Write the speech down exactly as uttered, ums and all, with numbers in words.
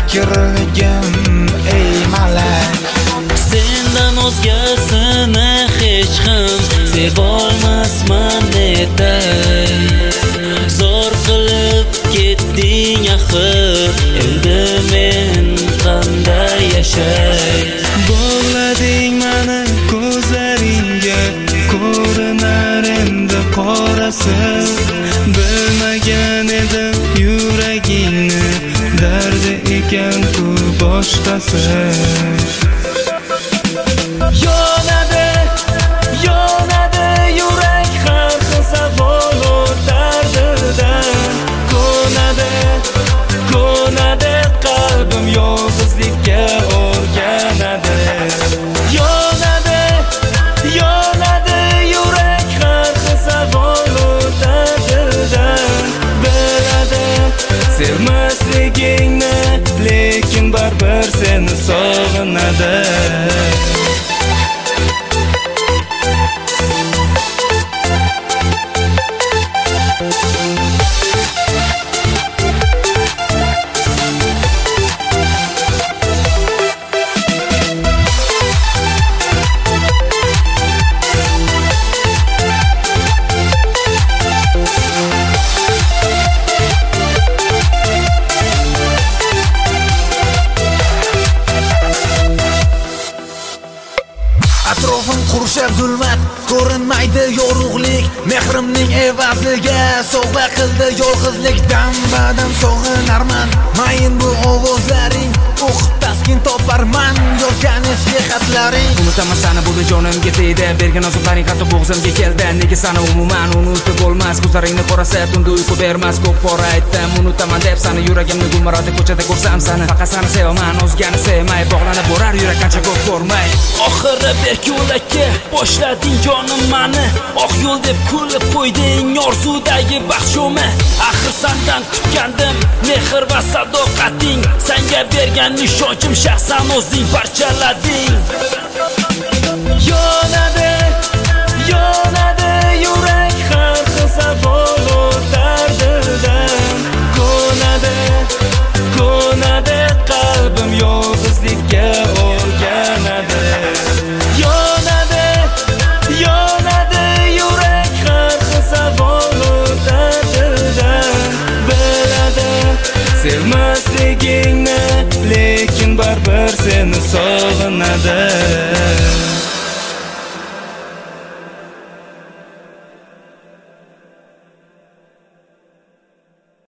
kirligim ey malak. Sendan o'zgasini hech kim sevolmasman netay. Zor qilib ketding axir, endi men qanday yashay? Bog'lading mani ko'zlaringga, ko'rinar endi qorasi. Bilmagan edim yuragingni, dardi ekan-ku boshqasi. Yonadi, yonadi yurak har xil savol dardidan. Ko'nadi, ko'nadi qalbim yolg'izlikka o'rganadi. Yonadi, yonadi yurak har xil savol dardidan. Biladi sevmasligingni, lekin baribir seni sog'inadi. Atrofim qurshab zulmat, ko'rinmaydi yorug'lik. Mehrimning evaziga sovg'a qildi yolg'izlik. Dam-badam sog'inarman, mayin bu ovozlaring. O'qib taskin toparman, yozgan eski xatlaring. Unutaman seni bu jonimga tegdi, bergan azoblaring hatto bo'g'zimga keldi. Nega seni umuman unutib bo'lmas, ko'zlaringni qorasa tunda uyqu bermas. Ko'p bora aytdim unutaman deb seni, yuragimni gumroda ko'chada ko'rsam seni. Faqat seni sevaman, o'zgani sevmay, bog'lanib borar yurak qancha ko'p ko'rmay. Oxiri berkyo'lakka boshlading jonim mani, oq yo'l deb kulib qo'yding orzudagi baxshoma. Axir sendan kutgandim mehr va sadoqating, senga bergan ishonchim shaxsan o'zing parchalading. Yonadi, yonadi yurak har xil savol dardidan. Ko'nadi, ko'nadi qalbim yolg'izlikka o'rganadi. Yonadi, yonadi yurak har xil savol dardidan. Biladi sevmasligingni, lekin baribir seni sog'inadi.